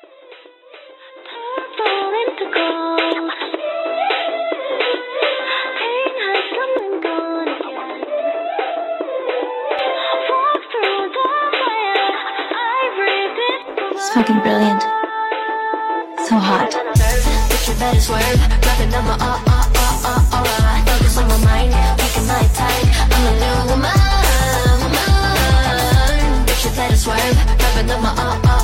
Purple into gold. Pain has come and gone again. Walk through the fire. I breathe it. It's fucking brilliant. So hot. But you better swerve. Dropping number alright. Focus on my mind. Taking my time. I'm a new woman. But you better swerve. Dropping number